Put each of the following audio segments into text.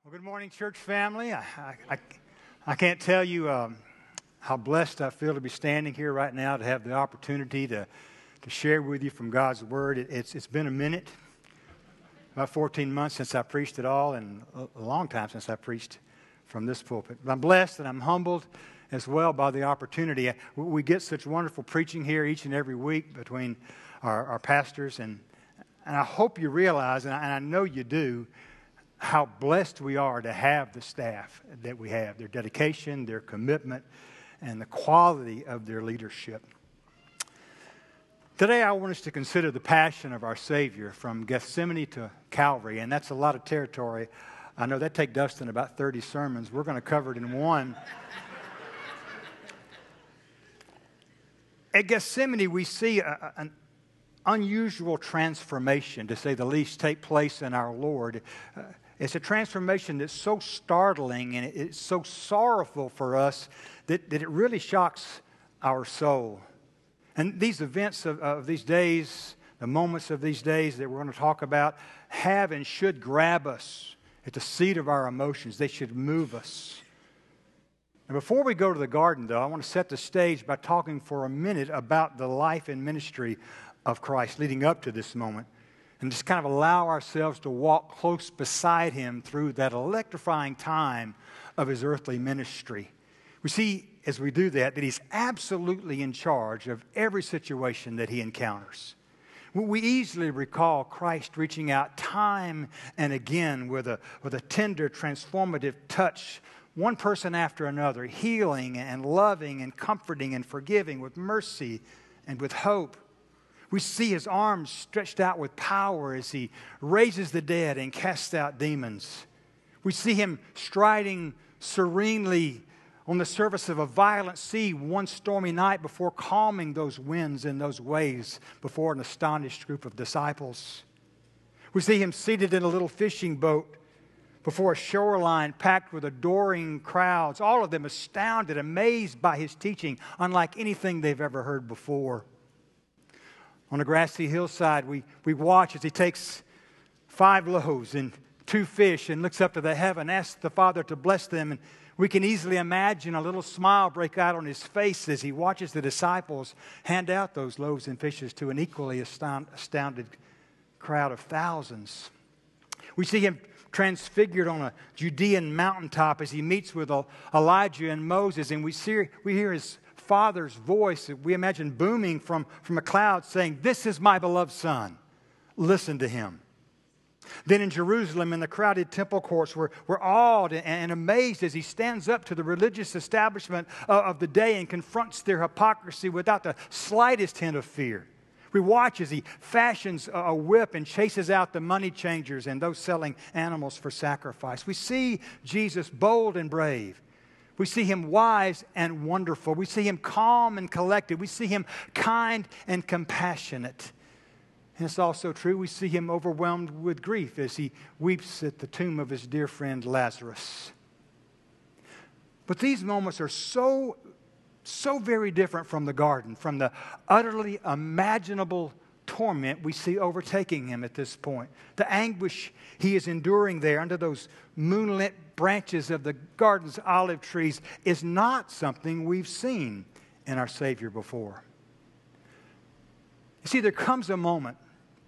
Well, good morning, church family. I can't tell you how blessed I feel to be standing here right now to have the opportunity to share with you from God's Word. It's been a minute, about 14 months since I preached at all, and a long time since I preached from this pulpit. But I'm blessed and I'm humbled as well by the opportunity. We get such wonderful preaching here each and every week between our pastors, and I hope you realize, and I know you do, how blessed we are to have the staff that we have, their dedication, their commitment, and the quality of their leadership. Today I want us to consider the passion of our Savior from Gethsemane to Calvary, and that's a lot of territory. I know that take Dustin about 30 sermons. We're going to cover it in one. At Gethsemane, we see an unusual transformation, to say the least, take place in our Lord. It's a transformation that's so startling and it's so sorrowful for us that it really shocks our soul. And these events of these days, the moments of these days that we're going to talk about, have and should grab us at the seat of our emotions. They should move us. And before we go to the garden, though, I want to set the stage by talking for a minute about the life and ministry of Christ leading up to this moment, and just kind of allow ourselves to walk close beside Him through that electrifying time of His earthly ministry. We see, as we do that He's absolutely in charge of every situation that He encounters. We easily recall Christ reaching out time and again with a tender, transformative touch, one person after another, healing and loving and comforting and forgiving with mercy and with hope. We see His arms stretched out with power as He raises the dead and casts out demons. We see Him striding serenely on the surface of a violent sea one stormy night before calming those winds and those waves before an astonished group of disciples. We see Him seated in a little fishing boat before a shoreline packed with adoring crowds, all of them astounded, amazed by His teaching, unlike anything they've ever heard before. On a grassy hillside, we watch as He takes 5 loaves and 2 fish and looks up to the heaven, asks the Father to bless them. And we can easily imagine a little smile break out on His face as He watches the disciples hand out those loaves and fishes to an equally astounded crowd of thousands. We see Him transfigured on a Judean mountaintop as He meets with Elijah and Moses, and we hear His Father's voice, we imagine booming from a cloud saying, "This is my beloved Son. Listen to Him." Then in Jerusalem, in the crowded temple courts, we're awed and amazed as He stands up to the religious establishment of the day and confronts their hypocrisy without the slightest hint of fear. We watch as He fashions a whip and chases out the money changers and those selling animals for sacrifice. We see Jesus bold and brave. We see Him wise and wonderful. We see Him calm and collected. We see Him kind and compassionate. And it's also true, we see Him overwhelmed with grief as He weeps at the tomb of His dear friend Lazarus. But these moments are so very different from the garden, from the utterly imaginable torment we see overtaking Him at this point. The anguish He is enduring there under those moonlit branches of the garden's olive trees is not something we've seen in our Savior before. You see, there comes a moment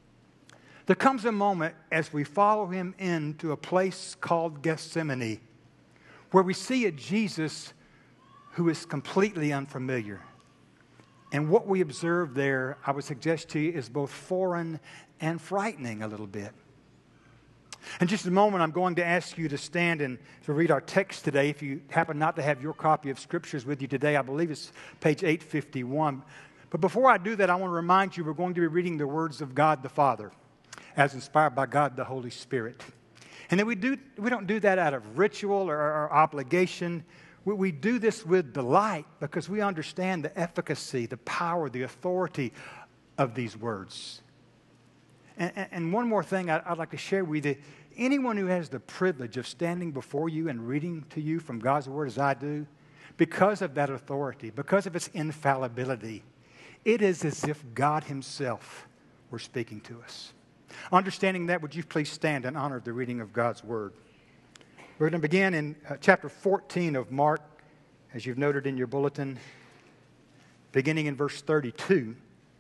as we follow Him into a place called Gethsemane where we see a Jesus who is completely unfamiliar. And what we observe there, I would suggest to you, is both foreign and frightening a little bit. In just a moment, I'm going to ask you to stand and to read our text today. If you happen not to have your copy of Scriptures with you today, I believe it's page 851. But before I do that, I want to remind you we're going to be reading the words of God the Father as inspired by God the Holy Spirit. And that we don't do that out of ritual or obligation. We do this with delight because we understand the efficacy, the power, the authority of these words. And one more thing I'd like to share with you. Anyone who has the privilege of standing before you and reading to you from God's Word as I do, because of that authority, because of its infallibility, it is as if God Himself were speaking to us. Understanding that, would you please stand in honor of the reading of God's Word? We're going to begin in chapter 14 of Mark, as you've noted in your bulletin, beginning in verse 32.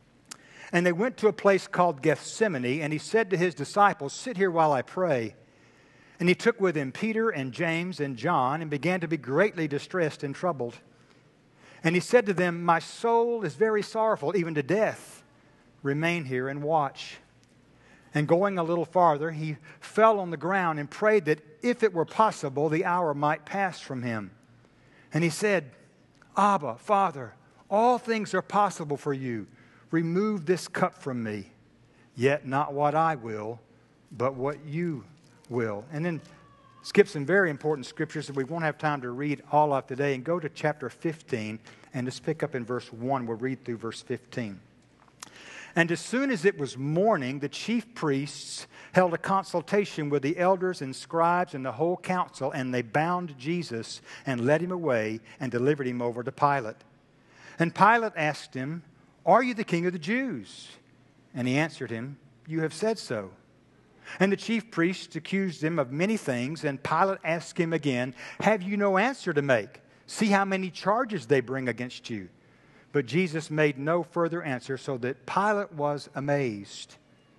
And they went to a place called Gethsemane, and he said to his disciples, "Sit here while I pray." And he took with him Peter and James and John and began to be greatly distressed and troubled. And he said to them, "My soul is very sorrowful, even to death. Remain here and watch." And going a little farther, he fell on the ground and prayed that if it were possible, the hour might pass from him. And he said, "Abba, Father, all things are possible for you. Remove this cup from me. Yet not what I will, but what you will." And then skip some very important scriptures that we won't have time to read all of today, and go to chapter 15 and just pick up in verse 1. We'll read through verse 15. "And as soon as it was morning, the chief priests held a consultation with the elders and scribes and the whole council, and they bound Jesus and led him away and delivered him over to Pilate. And Pilate asked him, "Are you the king of the Jews?" And he answered him, "You have said so." And the chief priests accused him of many things, and Pilate asked him again, "Have you no answer to make? See how many charges they bring against you." But Jesus made no further answer, so that Pilate was amazed.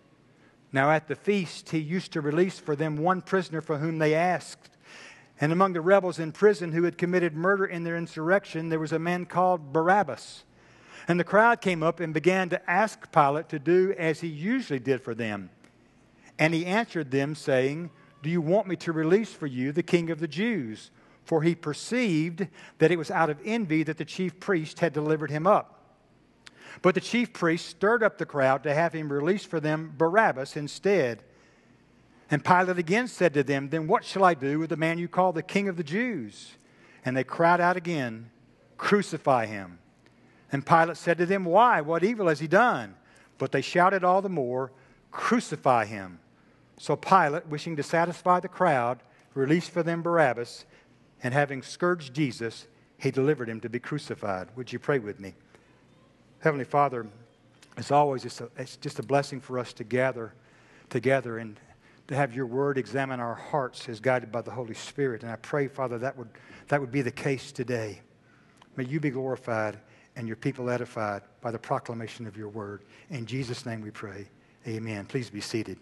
Now at the feast he used to release for them one prisoner for whom they asked. And among the rebels in prison who had committed murder in their insurrection, there was a man called Barabbas. And the crowd came up and began to ask Pilate to do as he usually did for them. And he answered them, saying, "Do you want me to release for you the king of the Jews?" For he perceived that it was out of envy that the chief priest had delivered him up. But the chief priest stirred up the crowd to have him release for them Barabbas instead. And Pilate again said to them, "Then what shall I do with the man you call the king of the Jews?" And they cried out again, "Crucify him." And Pilate said to them, "Why? What evil has he done?" But they shouted all the more, "Crucify him." So Pilate, wishing to satisfy the crowd, released for them Barabbas, and having scourged Jesus, he delivered him to be crucified. Would you pray with me? Heavenly Father, as always, it's just a blessing for us to gather together and to have your word examine our hearts as guided by the Holy Spirit. And I pray, Father, that would be the case today. May you be glorified and your people edified by the proclamation of your word. In Jesus' name we pray. Amen. Please be seated.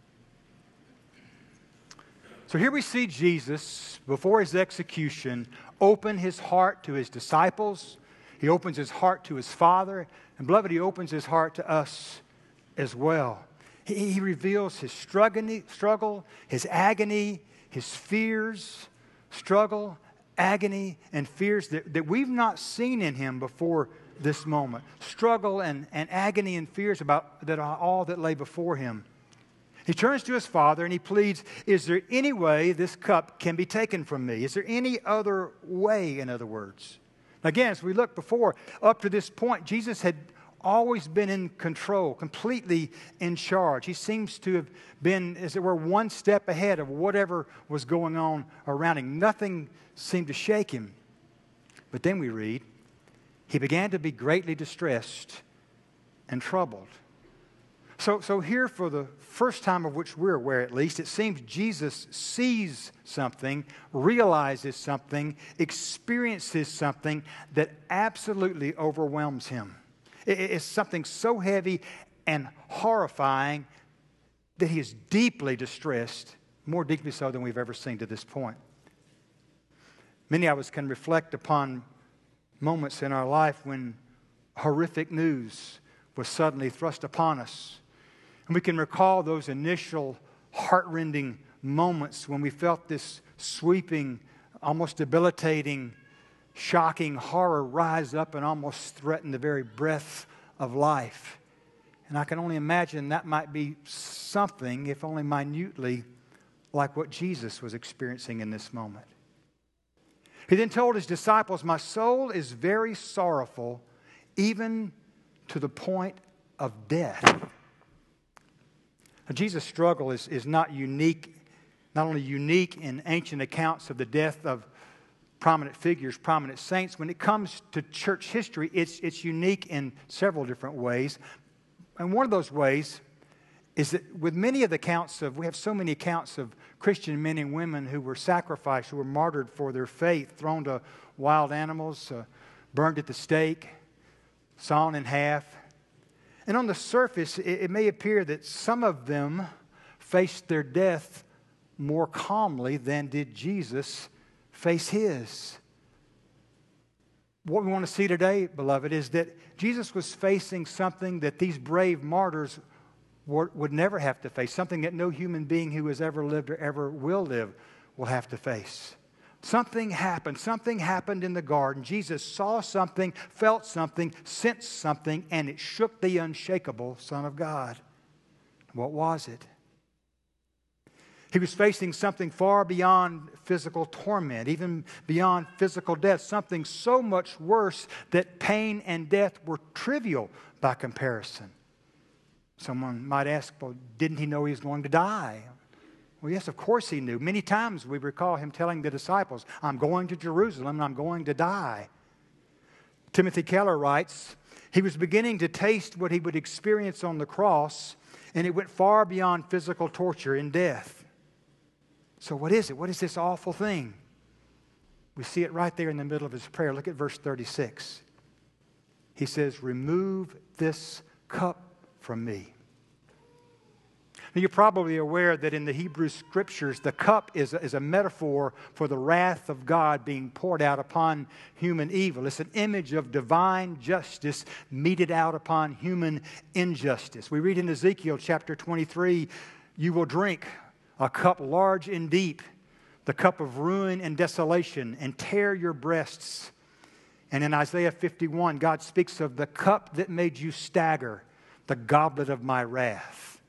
So here we see Jesus, before his execution, open his heart to his disciples. He opens his heart to his Father. And beloved, he opens his heart to us as well. He reveals his struggle, his agony, his fears, struggle, agony, and fears that we've not seen in him before this moment. Struggle and agony and fears about that are all that lay before him. He turns to his Father and he pleads, "Is there any way this cup can be taken from me?" Is there any other way, in other words? Again, as we looked before, up to this point, Jesus had always been in control, completely in charge. He seems to have been, as it were, one step ahead of whatever was going on around him. Nothing seemed to shake him. But then we read, he began to be greatly distressed and troubled. So here, for the first time of which we're aware at least, it seems Jesus sees something, realizes something, experiences something that absolutely overwhelms him. It's something so heavy and horrifying that he is deeply distressed, more deeply so than we've ever seen to this point. Many of us can reflect upon moments in our life when horrific news was suddenly thrust upon us. And we can recall those initial heart-rending moments when we felt this sweeping, almost debilitating, shocking horror rise up and almost threaten the very breath of life. And I can only imagine that might be something, if only minutely, like what Jesus was experiencing in this moment. He then told his disciples, "My soul is very sorrowful, even to the point of death." Now, Jesus' struggle is not only unique in ancient accounts of the death of prominent figures, prominent saints. When it comes to church history, it's unique in several different ways. And one of those ways is that with many of the accounts of, we have so many accounts of Christian men and women who were sacrificed, who were martyred for their faith, thrown to wild animals, burned at the stake, sawn in half. And on the surface, it may appear that some of them faced their death more calmly than did Jesus face his. What we want to see today, beloved, is that Jesus was facing something that these brave martyrs would never have to face, something that no human being who has ever lived or ever will live will have to face. Something happened in the garden. Jesus saw something, felt something, sensed something, and it shook the unshakable Son of God. What was it? He was facing something far beyond physical torment, even beyond physical death, something so much worse that pain and death were trivial by comparison. Someone might ask, well, didn't he know he was going to die? Well, yes, of course he knew. Many times we recall him telling the disciples, I'm going to Jerusalem and I'm going to die. Timothy Keller writes, he was beginning to taste what he would experience on the cross, and it went far beyond physical torture and death. So what is it? What is this awful thing? We see it right there in the middle of his prayer. Look at verse 36. He says, remove this cup from me. Now, you're probably aware that in the Hebrew Scriptures, the cup is a metaphor for the wrath of God being poured out upon human evil. It's an image of divine justice meted out upon human injustice. We read in Ezekiel chapter 23, you will drink a cup large and deep, the cup of ruin and desolation, and tear your breasts. And in Isaiah 51, God speaks of the cup that made you stagger, the goblet of my wrath.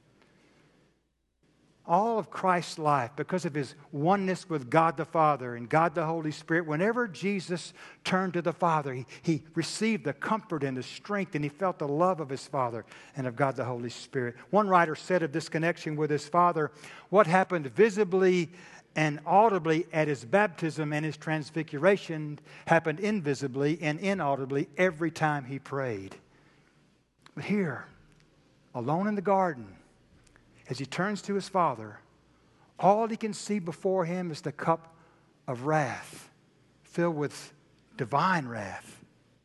All of Christ's life, because of his oneness with God the Father and God the Holy Spirit, whenever Jesus turned to the Father, he received the comfort and the strength, and he felt the love of his Father and of God the Holy Spirit. One writer said of this connection with his Father, what happened visibly and audibly at his baptism and his transfiguration happened invisibly and inaudibly every time he prayed. But here, alone in the garden, as he turns to his Father, all he can see before him is the cup of wrath, filled with divine wrath.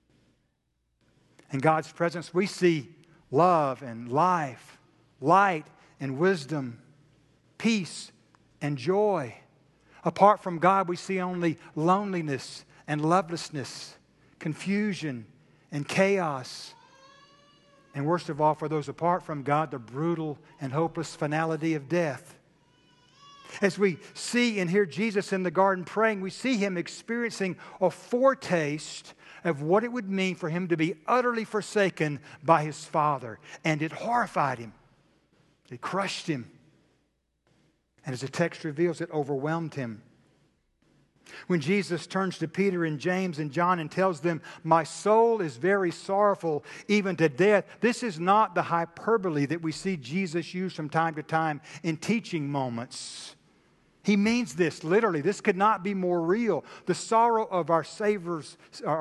In God's presence, we see love and life, light and wisdom, peace and joy. Apart from God, we see only loneliness and lovelessness, confusion and chaos. And worst of all, for those apart from God, the brutal and hopeless finality of death. As we see and hear Jesus in the garden praying, we see him experiencing a foretaste of what it would mean for him to be utterly forsaken by his Father. And it horrified him. It crushed him. And as the text reveals, it overwhelmed him. When Jesus turns to Peter and James and John and tells them, my soul is very sorrowful, even to death, this is not the hyperbole that we see Jesus use from time to time in teaching moments. He means this literally. This could not be more real. The sorrow of our Savior's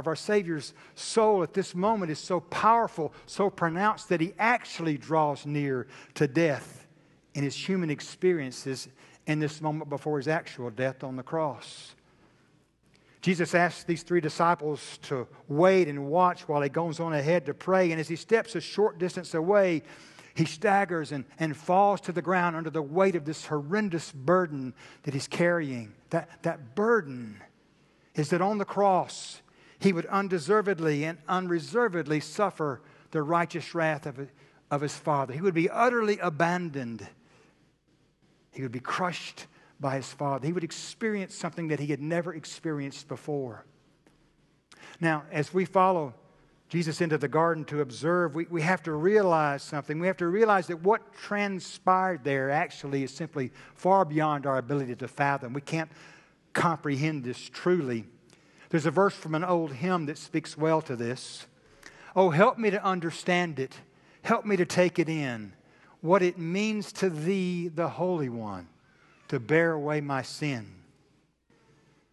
soul at this moment is so powerful, so pronounced that he actually draws near to death in his human experiences in this moment before his actual death on the cross. Jesus asks these three disciples to wait and watch while he goes on ahead to pray. And as he steps a short distance away, he staggers and falls to the ground under the weight of this horrendous burden that he's carrying. That burden is that on the cross, he would undeservedly and unreservedly suffer the righteous wrath of his Father. He would be utterly abandoned. He would be crushed by his Father. He would experience something that he had never experienced before. Now, as we follow Jesus into the garden to observe, we have to realize something. We have to realize that what transpired there actually is simply far beyond our ability to fathom. We can't comprehend this truly. There's a verse from an old hymn that speaks well to this. Oh, help me to understand it. Help me to take it in. What it means to thee, the Holy One, to bear away my sin.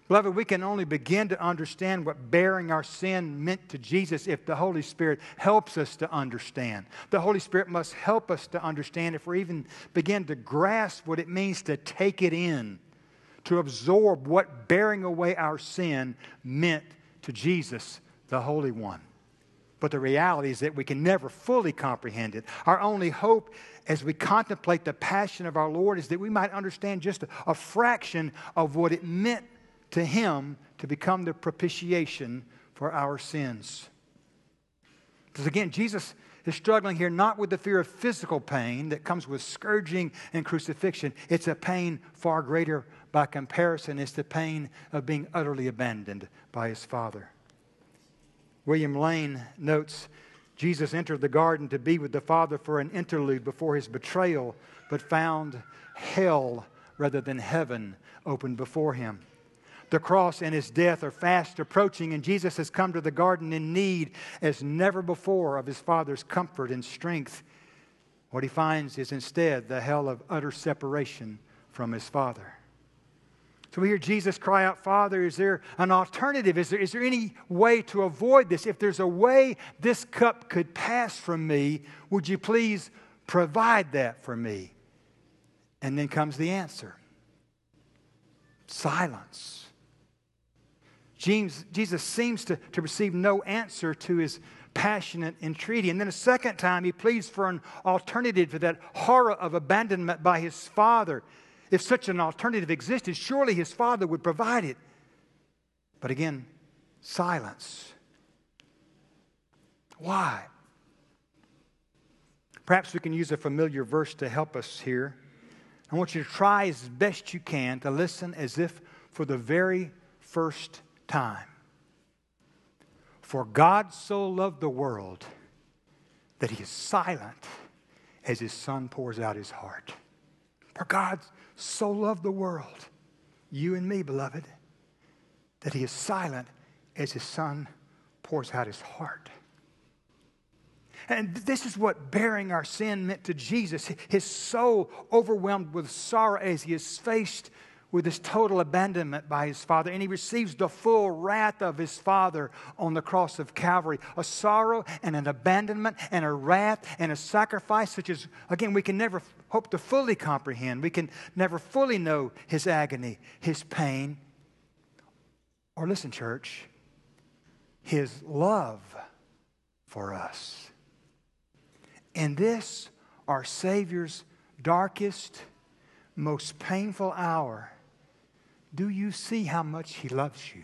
Beloved, we can only begin to understand what bearing our sin meant to Jesus if the Holy Spirit helps us to understand. The Holy Spirit must help us to understand if we even begin to grasp what it means to take it in, to absorb what bearing away our sin meant to Jesus, the Holy One. But the reality is that we can never fully comprehend it. Our only hope as we contemplate the passion of our Lord is that we might understand just a fraction of what it meant to Him to become the propitiation for our sins. Because again, Jesus is struggling here not with the fear of physical pain that comes with scourging and crucifixion. It's a pain far greater by comparison. It's the pain of being utterly abandoned by His Father. William Lane notes, Jesus entered the garden to be with the Father for an interlude before His betrayal, but found hell rather than heaven open before Him. The cross and His death are fast approaching, and Jesus has come to the garden in need as never before of His Father's comfort and strength. What He finds is instead the hell of utter separation from His Father. So we hear Jesus cry out, Father, is there an alternative? Is there any way to avoid this? If there's a way this cup could pass from me, would you please provide that for me? And then comes the answer. Silence. Jesus seems to receive no answer to His passionate entreaty. And then a second time, He pleads for an alternative to that horror of abandonment by His Father. If such an alternative existed, surely His Father would provide it. But again, silence. Why? Perhaps we can use a familiar verse to help us here. I want you to try as best you can to listen as if for the very first time. For God so loved the world that He is silent as His Son pours out His heart. For God so loved the world, you and me, beloved, that He is silent as His Son pours out His heart. And this is what bearing our sin meant to Jesus. His soul overwhelmed with sorrow as He is faced with His total abandonment by His Father. And He receives the full wrath of His Father on the cross of Calvary. A sorrow and an abandonment and a wrath and a sacrifice such as, again, we can never hope to fully comprehend. We can never fully know His agony, His pain. Or listen, church, His love for us. In this, our Savior's darkest, most painful hour, do you see how much He loves you?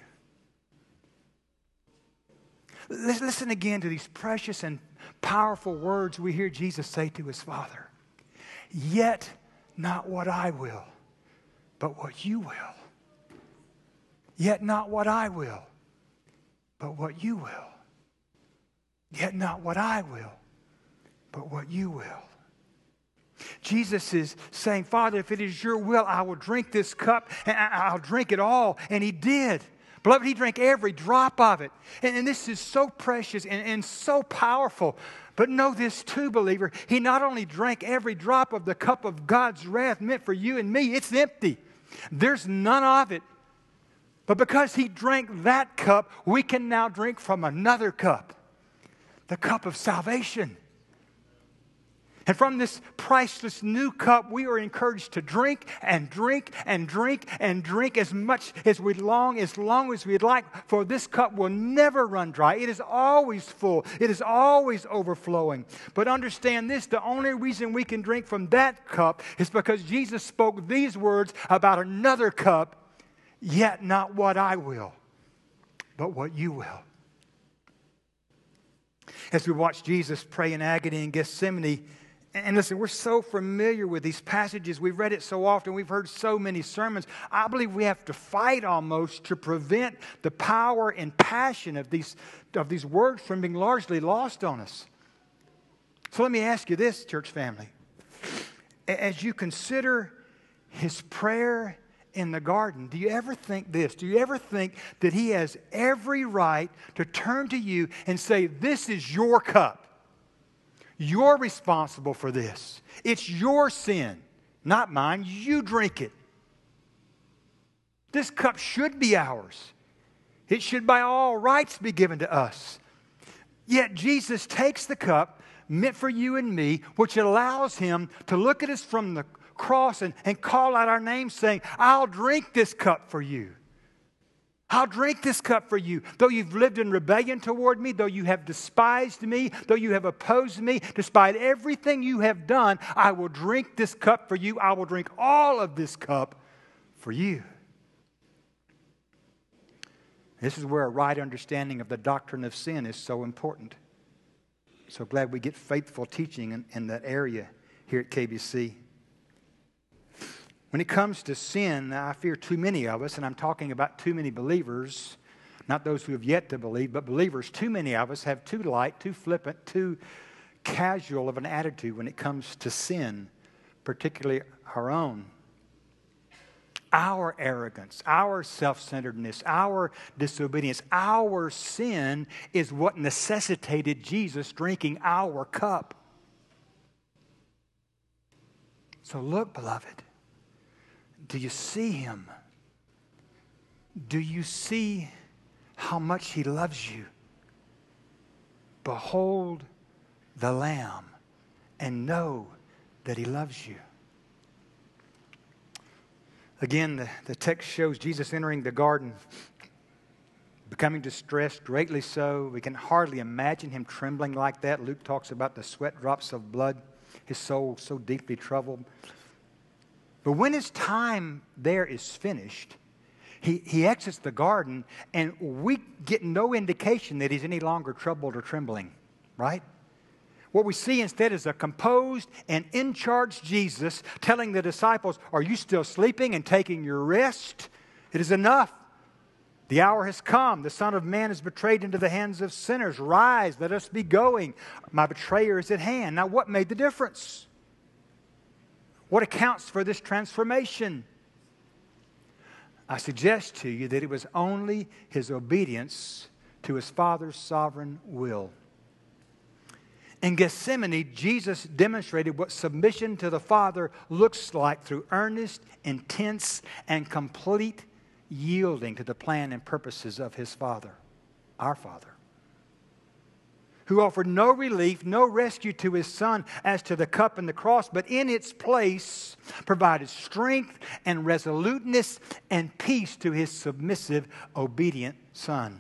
Listen again to these precious and powerful words we hear Jesus say to His Father. Yet not what I will, but what you will. Yet not what I will, but what you will. Yet not what I will, but what you will. Jesus is saying, Father, if it is your will, I will drink this cup and I'll drink it all. And He did. Beloved, He drank every drop of it. And this is so precious and so powerful. But know this too, believer. He not only drank every drop of the cup of God's wrath meant for you and me, it's empty. There's none of it. But because He drank that cup, we can now drink from another cup. The cup of salvation. And from this priceless new cup, we are encouraged to drink and drink and drink and drink as much as long as we'd like, for this cup will never run dry. It is always full. It is always overflowing. But understand this, the only reason we can drink from that cup is because Jesus spoke these words about another cup, yet not what I will, but what you will. As we watch Jesus pray in agony in Gethsemane, and listen, we're so familiar with these passages. We've read it so often. We've heard so many sermons. I believe we have to fight almost to prevent the power and passion of these words from being largely lost on us. So let me ask you this, church family. As you consider His prayer in the garden, do you ever think this? Do you ever think that He has every right to turn to you and say, this is your cup? You're responsible for this. It's your sin, not mine. You drink it. This cup should be ours. It should by all rights be given to us. Yet Jesus takes the cup meant for you and me, which allows him to look at us from the cross and call out our names saying, I'll drink this cup for you. I'll drink this cup for you. Though you've lived in rebellion toward me, though you have despised me, though you have opposed me, despite everything you have done, I will drink this cup for you. I will drink all of this cup for you. This is where a right understanding of the doctrine of sin is so important. So glad we get faithful teaching in that area here at KBC. When it comes to sin, I fear too many of us, and I'm talking about too many believers, not those who have yet to believe, but believers, too many of us have too light, too flippant, too casual of an attitude when it comes to sin, particularly our own. Our arrogance, our self-centeredness, our disobedience, our sin is what necessitated Jesus drinking our cup. So look, beloved. Do you see him? Do you see how much he loves you? Behold the Lamb and know that he loves you. Again, the text shows Jesus entering the garden, becoming distressed, greatly so. We can hardly imagine him trembling like that. Luke talks about the sweat drops of blood, his soul so deeply troubled. But when his time there is finished, he exits the garden, and we get no indication that he's any longer troubled or trembling, right? What we see instead is a composed and in-charge Jesus telling the disciples, are you still sleeping and taking your rest? It is enough. The hour has come. The Son of Man is betrayed into the hands of sinners. Rise, let us be going. My betrayer is at hand. Now, what made the difference? What accounts for this transformation? I suggest to you that it was only his obedience to his Father's sovereign will. In Gethsemane, Jesus demonstrated what submission to the Father looks like through earnest, intense, and complete yielding to the plan and purposes of his Father, our Father, who offered no relief, no rescue to his Son as to the cup and the cross, but in its place provided strength and resoluteness and peace to his submissive, obedient Son.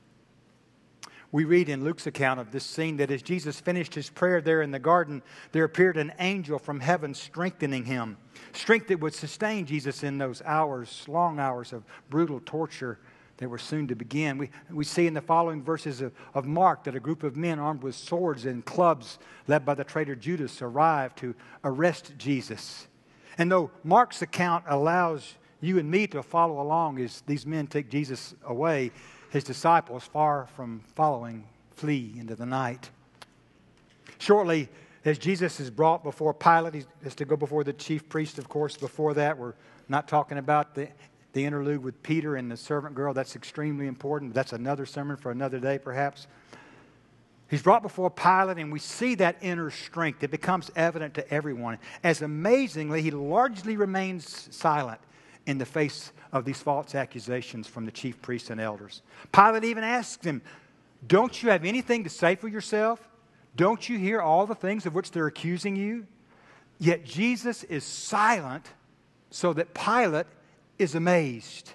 We read in Luke's account of this scene that as Jesus finished his prayer there in the garden, there appeared an angel from heaven strengthening him. Strength that would sustain Jesus in those hours, long hours of brutal torture that were soon to begin. We see in the following verses of Mark that a group of men armed with swords and clubs led by the traitor Judas arrived to arrest Jesus. And though Mark's account allows you and me to follow along as these men take Jesus away, his disciples, far from following, flee into the night. Shortly, as Jesus is brought before Pilate, he has to go before the chief priest, of course. Before that, we're not talking about the interlude with Peter and the servant girl. That's extremely important. That's another sermon for another day, perhaps. He's brought before Pilate, and we see that inner strength. It becomes evident to everyone. As amazingly, he largely remains silent in the face of these false accusations from the chief priests and elders. Pilate even asks him, don't you have anything to say for yourself? Don't you hear all the things of which they're accusing you? Yet Jesus is silent so that Pilate is amazed.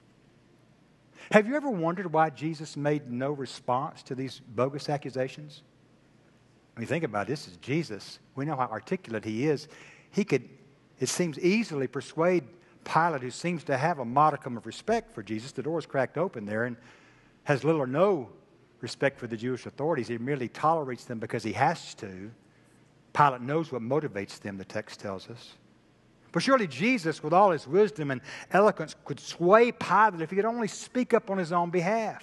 Have you ever wondered why Jesus made no response to these bogus accusations? I mean, think about it. This is Jesus. We know how articulate he is. He could, it seems, easily persuade Pilate, who seems to have a modicum of respect for Jesus. The door's cracked open there and has little or no respect for the Jewish authorities. He merely tolerates them because he has to. Pilate knows what motivates them, the text tells us. But surely Jesus, with all his wisdom and eloquence, could sway Pilate if he could only speak up on his own behalf.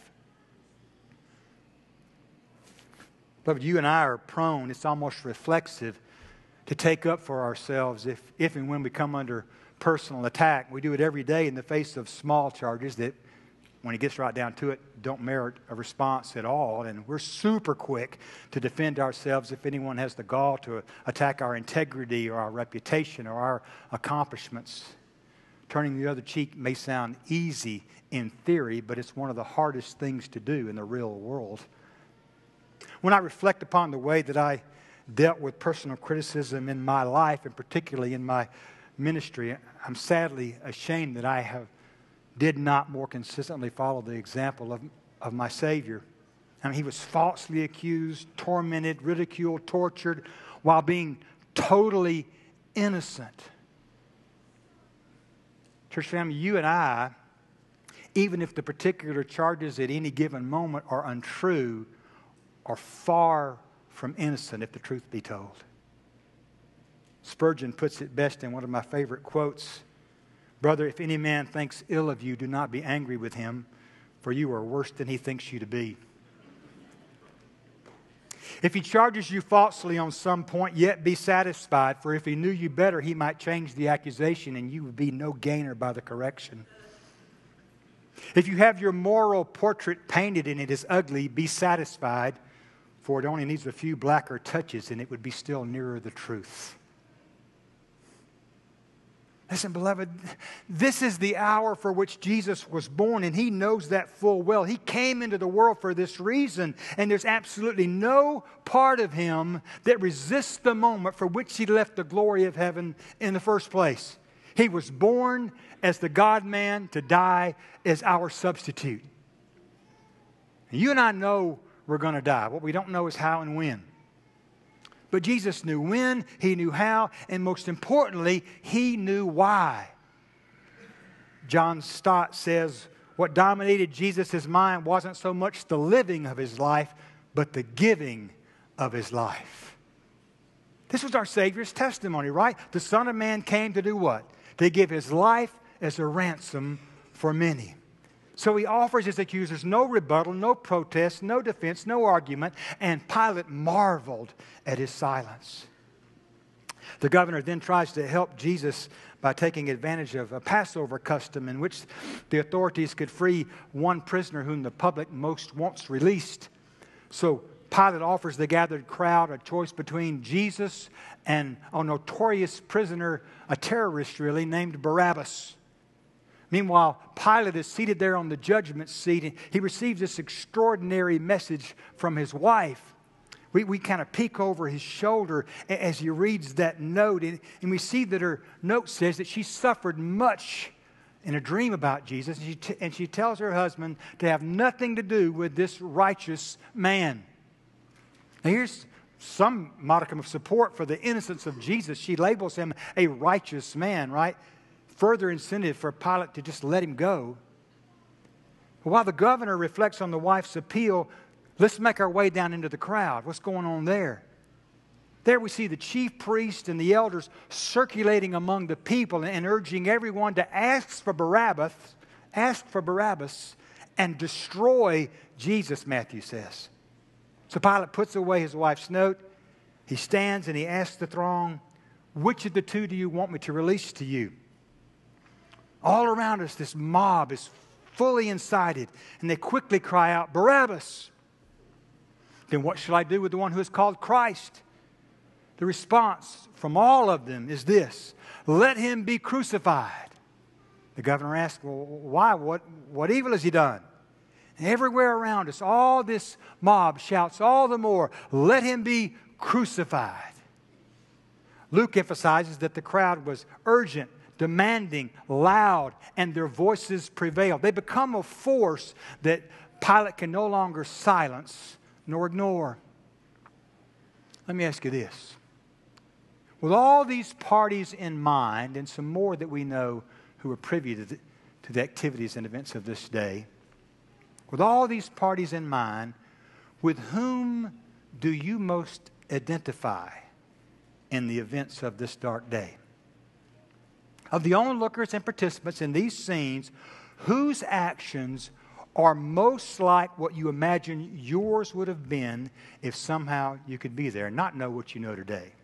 But you and I are prone, it's almost reflexive, to take up for ourselves if and when we come under personal attack. We do it every day in the face of small charges that, when it gets right down to it, don't merit a response at all. And we're super quick to defend ourselves if anyone has the gall to attack our integrity or our reputation or our accomplishments. Turning the other cheek may sound easy in theory, but it's one of the hardest things to do in the real world. When I reflect upon the way that I dealt with personal criticism in my life, and particularly in my ministry, I'm sadly ashamed that I did not more consistently follow the example of my Savior. I mean, he was falsely accused, tormented, ridiculed, tortured, while being totally innocent. Church family, you and I, even if the particular charges at any given moment are untrue, are far from innocent, if the truth be told. Spurgeon puts it best in one of my favorite quotes. Brother, if any man thinks ill of you, do not be angry with him, for you are worse than he thinks you to be. If he charges you falsely on some point, yet be satisfied, for if he knew you better, he might change the accusation, and you would be no gainer by the correction. If you have your moral portrait painted and it is ugly, be satisfied, for it only needs a few blacker touches, and it would be still nearer the truth. Listen, beloved, this is the hour for which Jesus was born, and he knows that full well. He came into the world for this reason, and there's absolutely no part of him that resists the moment for which he left the glory of heaven in the first place. He was born as the God-man to die as our substitute. You and I know we're going to die. What we don't know is how and when. But Jesus knew when, he knew how, and most importantly, he knew why. John Stott says, what dominated Jesus' mind wasn't so much the living of his life, but the giving of his life. This was our Savior's testimony, right? The Son of Man came to do what? To give his life as a ransom for many. So he offers his accusers no rebuttal, no protest, no defense, no argument, and Pilate marveled at his silence. The governor then tries to help Jesus by taking advantage of a Passover custom in which the authorities could free one prisoner whom the public most wants released. So Pilate offers the gathered crowd a choice between Jesus and a notorious prisoner, a terrorist really, named Barabbas. Meanwhile, Pilate is seated there on the judgment seat, and he receives this extraordinary message from his wife. We kind of peek over his shoulder as he reads that note, and we see that her note says that she suffered much in a dream about Jesus, and she tells her husband to have nothing to do with this righteous man. Now here's some modicum of support for the innocence of Jesus. She labels him a righteous man, right? Further incentive for Pilate to just let him go. While the governor reflects on the wife's appeal, let's make our way down into the crowd. What's going on there? There we see the chief priest and the elders circulating among the people and urging everyone to ask for Barabbas, and destroy Jesus, Matthew says. So Pilate puts away his wife's note. He stands and he asks the throng, which of the two do you want me to release to you? All around us, this mob is fully incited, and they quickly cry out, Barabbas! Then what shall I do with the one who is called Christ? The response from all of them is this, let him be crucified. The governor asks, well, why? What evil has he done? And everywhere around us, all this mob shouts all the more, let him be crucified. Luke emphasizes that the crowd was urgent, demanding, loud, and their voices prevail. They become a force that Pilate can no longer silence nor ignore. Let me ask you this. With all these parties in mind, and some more that we know who are privy to the activities and events of this day, with all these parties in mind, with whom do you most identify in the events of this dark day? Of the onlookers and participants in these scenes, whose actions are most like what you imagine yours would have been if somehow you could be there and not know what you know today?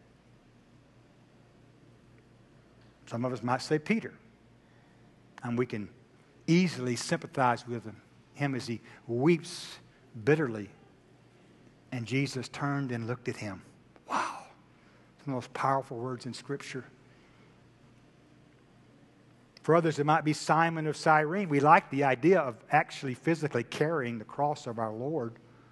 Some of us might say Peter. And we can easily sympathize with him as he weeps bitterly. And Jesus turned and looked at him. Wow. Some of the most powerful words in Scripture. For others, it might be Simon of Cyrene. We like the idea of actually physically carrying the cross of our Lord.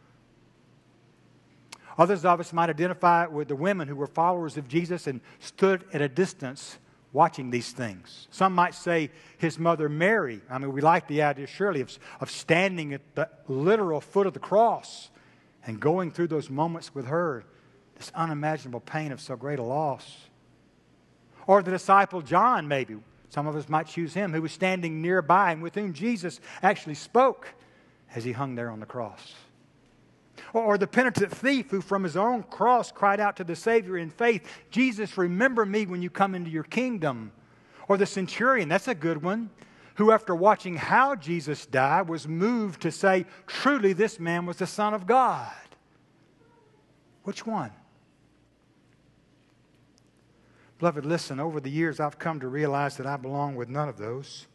Others of us might identify with the women who were followers of Jesus and stood at a distance watching these things. Some might say his mother Mary. I mean, we like the idea, surely, of standing at the literal foot of the cross and going through those moments with her, this unimaginable pain of so great a loss. Or the disciple John, maybe. Some of us might choose him, who was standing nearby and with whom Jesus actually spoke as he hung there on the cross. Or the penitent thief who from his own cross cried out to the Savior in faith, Jesus, remember me when you come into your kingdom. Or the centurion, that's a good one, who after watching how Jesus died was moved to say, truly this man was the Son of God. Which one? Beloved, listen, over the years I've come to realize that I belong with none of those.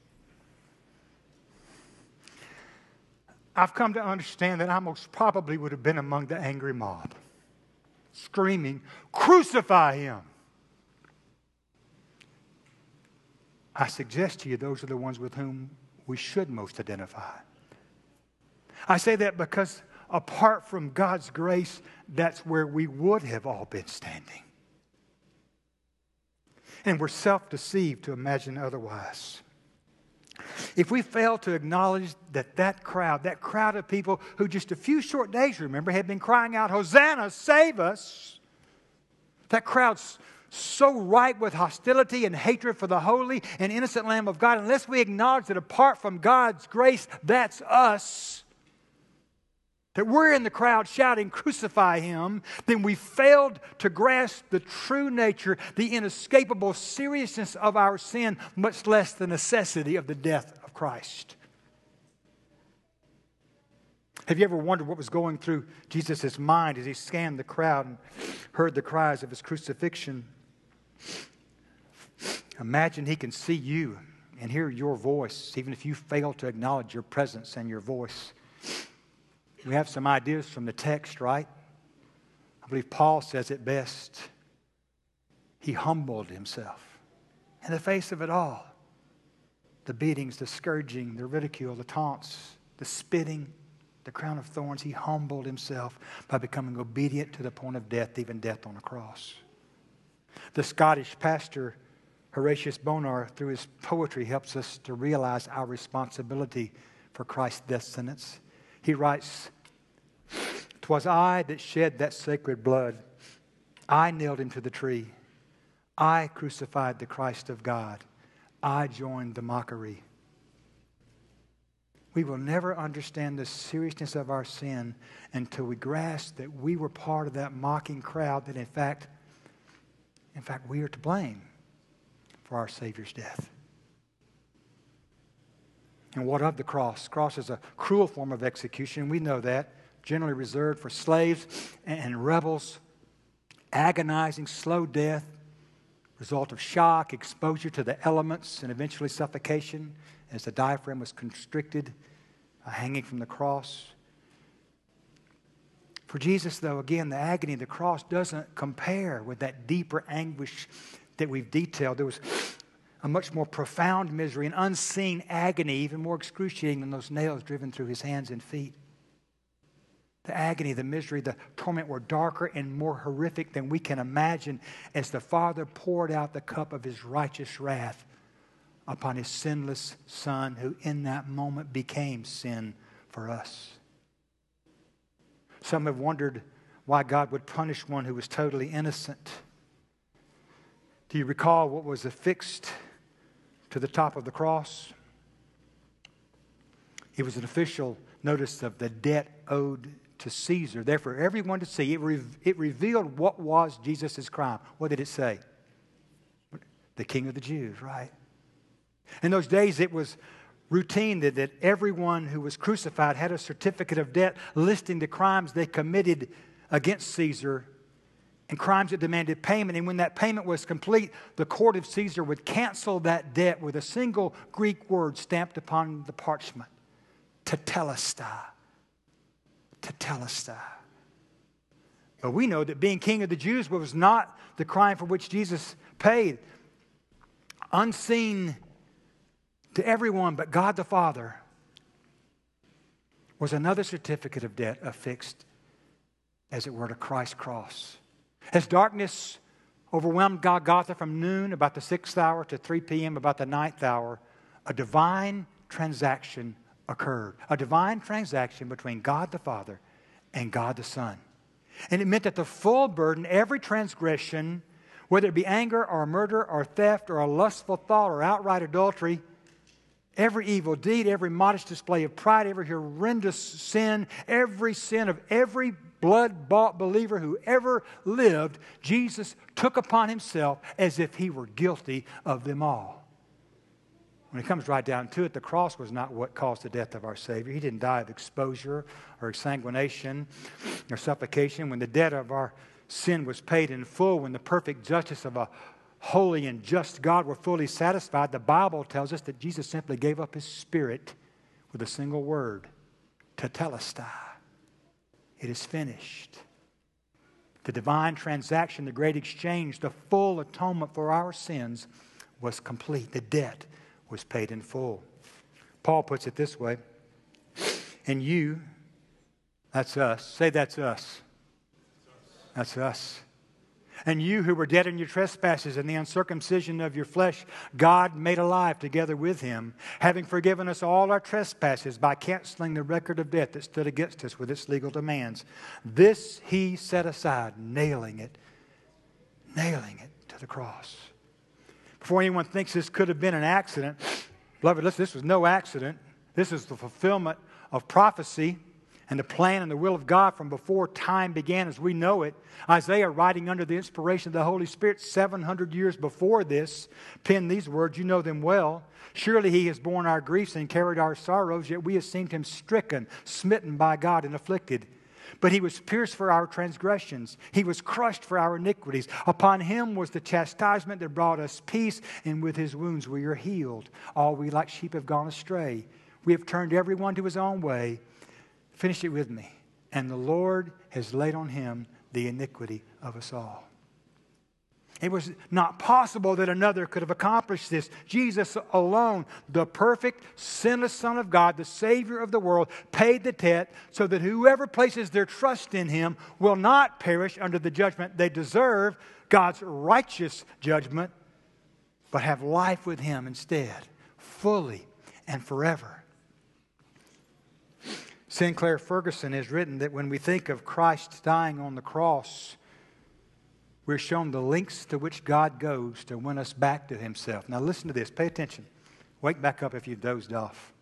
I've come to understand that I most probably would have been among the angry mob, screaming, crucify him. I suggest to you those are the ones with whom we should most identify. I say that because apart from God's grace, that's where we would have all been standing. And we're self-deceived to imagine otherwise. If we fail to acknowledge that crowd of people who just a few short days, remember, had been crying out, Hosanna, save us. That crowd's so ripe with hostility and hatred for the holy and innocent Lamb of God. Unless we acknowledge that apart from God's grace, that's us, that we're in the crowd shouting, crucify him, then we failed to grasp the true nature, the inescapable seriousness of our sin, much less the necessity of the death of Christ. Have you ever wondered what was going through Jesus' mind as he scanned the crowd and heard the cries of his crucifixion? Imagine he can see you and hear your voice, even if you fail to acknowledge your presence and your voice. We have some ideas from the text, right? I believe Paul says it best. He humbled himself in the face of it all. The beatings, the scourging, the ridicule, the taunts, the spitting, the crown of thorns. He humbled himself by becoming obedient to the point of death, even death on a cross. The Scottish pastor Horatius Bonar, through his poetry, helps us to realize our responsibility for Christ's death sentence. He writes, "'Twas I that shed that sacred blood. I nailed him to the tree. I crucified the Christ of God. I joined the mockery." We will never understand the seriousness of our sin until we grasp that we were part of that mocking crowd, that in fact, we are to blame for our Savior's death. And what of the cross? Cross is a cruel form of execution. We know that. Generally reserved for slaves and rebels. Agonizing, slow death. Result of shock, exposure to the elements, and eventually suffocation as the diaphragm was constricted, hanging from the cross. For Jesus, though, again, the agony of the cross doesn't compare with that deeper anguish that we've detailed. There was a much more profound misery, an unseen agony, even more excruciating than those nails driven through his hands and feet. The agony, the misery, the torment were darker and more horrific than we can imagine as the Father poured out the cup of his righteous wrath upon his sinless Son, who in that moment became sin for us. Some have wondered why God would punish one who was totally innocent. Do you recall what was affixed to the top of the cross? It was an official notice of the debt owed to Caesar. Therefore, everyone to see. It revealed what was Jesus' crime. What did it say? The King of the Jews, right? In those days, it was routine that everyone who was crucified had a certificate of debt listing the crimes they committed against Caesar and crimes that demanded payment. And when that payment was complete, the court of Caesar would cancel that debt with a single Greek word stamped upon the parchment: tetelestai. Tetelestai. But we know that being king of the Jews was not the crime for which Jesus paid. Unseen to everyone but God the Father was another certificate of debt affixed, as it were, to Christ's cross. As darkness overwhelmed Golgotha from noon, about the 6th hour, to 3 p.m., about the 9th hour, a divine transaction occurred. A divine transaction between God the Father and God the Son. And it meant that the full burden, every transgression, whether it be anger or murder or theft or a lustful thought or outright adultery, every evil deed, every modest display of pride, every horrendous sin, every sin of every blood-bought believer who ever lived, Jesus took upon himself as if he were guilty of them all. When it comes right down to it, the cross was not what caused the death of our Savior. He didn't die of exposure or exsanguination or suffocation. When the debt of our sin was paid in full, when the perfect justice of a holy and just God were fully satisfied, the Bible tells us that Jesus simply gave up his spirit with a single word, tetelestai. It is finished. The divine transaction, the great exchange, the full atonement for our sins was complete. The debt was paid in full. Paul puts it this way, and you, that's us. Say, that's us. That's us. And you who were dead in your trespasses and the uncircumcision of your flesh, God made alive together with him, having forgiven us all our trespasses by canceling the record of debt that stood against us with its legal demands. This he set aside, nailing it to the cross. Before anyone thinks this could have been an accident, beloved, listen, this was no accident. This is the fulfillment of prophecy and the plan and the will of God from before time began as we know it. Isaiah, writing under the inspiration of the Holy Spirit 700 years before this, penned these words. You know them well. Surely he has borne our griefs and carried our sorrows, yet we esteemed him stricken, smitten by God, and afflicted. But he was pierced for our transgressions. He was crushed for our iniquities. Upon him was the chastisement that brought us peace, and with his wounds we are healed. All we like sheep have gone astray. We have turned everyone to his own way. Finish it with me. And the Lord has laid on him the iniquity of us all. It was not possible that another could have accomplished this. Jesus alone, the perfect, sinless Son of God, the Savior of the world, paid the debt so that whoever places their trust in him will not perish under the judgment they deserve, God's righteous judgment, but have life with him instead, fully and forever. Sinclair Ferguson has written that when we think of Christ dying on the cross, we're shown the lengths to which God goes to win us back to himself. Now listen to this. Pay attention. Wake back up if you've dozed off.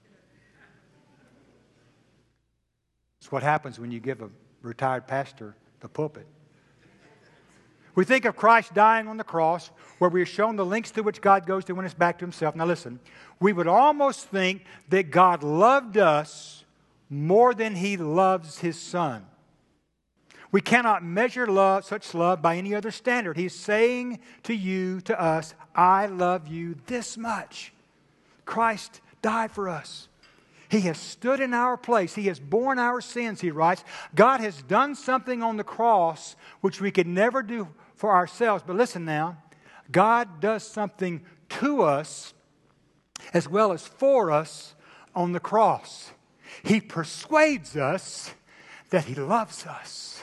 It's what happens when you give a retired pastor the pulpit. We think of Christ dying on the cross, where we are shown the lengths to which God goes to win us back to himself. Now listen. We would almost think that God loved us more than he loves his Son. We cannot measure love, such love by any other standard. He's saying to you, to us, I love you this much. Christ died for us. He has stood in our place. He has borne our sins, he writes. God has done something on the cross which we could never do for ourselves. But listen now, God does something to us as well as for us on the cross. He persuades us that he loves us.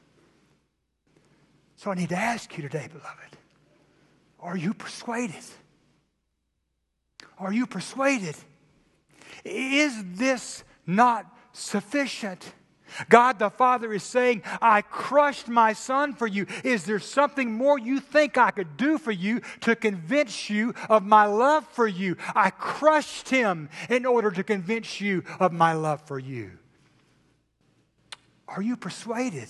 So I need to ask you today, beloved, are you persuaded? Are you persuaded? Is this not sufficient? God the Father is saying, I crushed my Son for you. Is there something more you think I could do for you to convince you of my love for you? I crushed him in order to convince you of my love for you. Are you persuaded?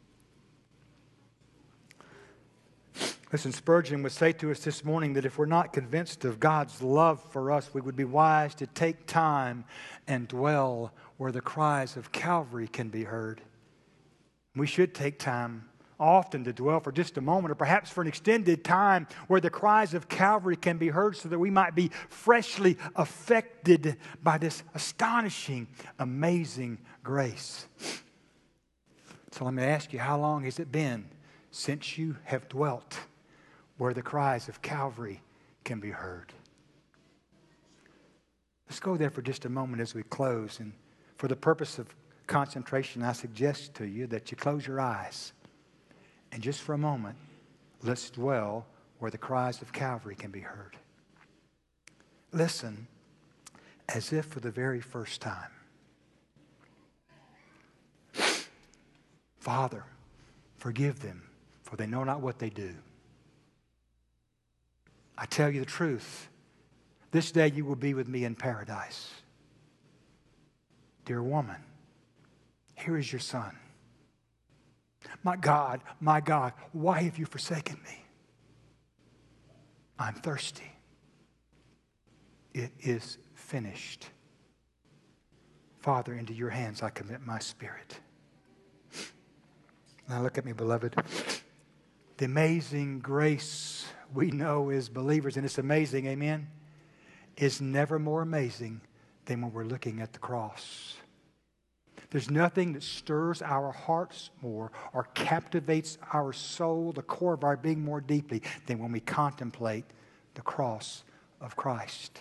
Listen, Spurgeon would say to us this morning that if we're not convinced of God's love for us, we would be wise to take time and dwell where the cries of Calvary can be heard. We should take time often to dwell for just a moment, or perhaps for an extended time, where the cries of Calvary can be heard, so that we might be freshly affected by this astonishing, amazing grace. So let me ask you, how long has it been since you have dwelt where the cries of Calvary can be heard? Let's go there for just a moment as we close. And for the purpose of concentration, I suggest to you that you close your eyes. And just for a moment, let's dwell where the cries of Calvary can be heard. Listen as if for the very first time. Father, forgive them, for they know not what they do. I tell you the truth. This day you will be with me in paradise. Dear woman, here is your son. My God, why have you forsaken me? I'm thirsty. It is finished. Father, into your hands I commit my spirit. Now look at me, beloved. The amazing grace we know as believers, and it's amazing, amen, is never more amazing than when we're looking at the cross. There's nothing that stirs our hearts more or captivates our soul, the core of our being more deeply, than when we contemplate the cross of Christ.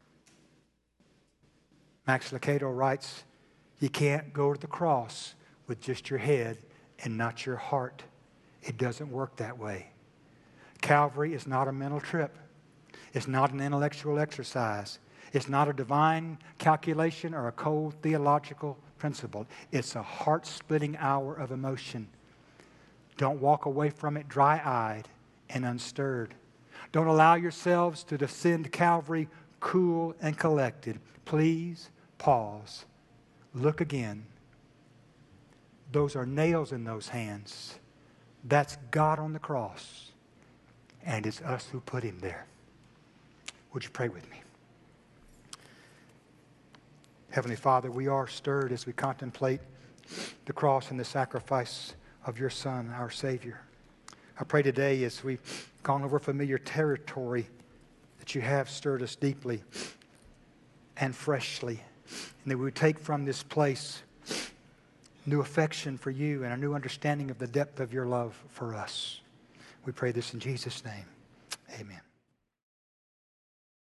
Max Lucado writes, you can't go to the cross with just your head and not your heart. It doesn't work that way. Calvary is not a mental trip. It's not an intellectual exercise. It's not a divine calculation or a cold theological principle. It's a heart-splitting hour of emotion. Don't walk away from it dry-eyed and unstirred. Don't allow yourselves to descend Calvary cool and collected. Please pause. Look again. Those are nails in those hands. That's God on the cross. And it's us who put him there. Would you pray with me? Heavenly Father, we are stirred as we contemplate the cross and the sacrifice of your Son, our Savior. I pray today as we've gone over familiar territory that you have stirred us deeply and freshly, and that we would take from this place new affection for you and a new understanding of the depth of your love for us. We pray this in Jesus' name. Amen.